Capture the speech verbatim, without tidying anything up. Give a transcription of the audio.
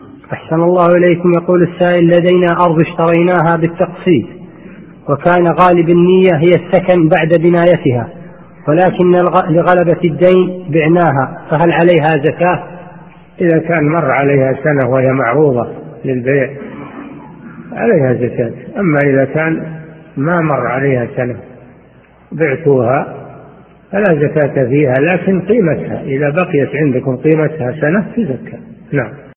أحسن الله إليكم. يقول السائل: لدينا أرض اشتريناها بالتقسيط، وكان غالب النية هي السكن بعد بنايتها، ولكن لغلبة الدين بعناها، فهل عليها زكاة؟ إذا كان مر عليها سنة وهي معروضة للبيع عليها زكاة. أما إذا كان ما مر عليها سنة بعتوها فلا زكاة فيها، لكن قيمتها إذا بقيت عندكم قيمتها سنة في زكاة. نعم.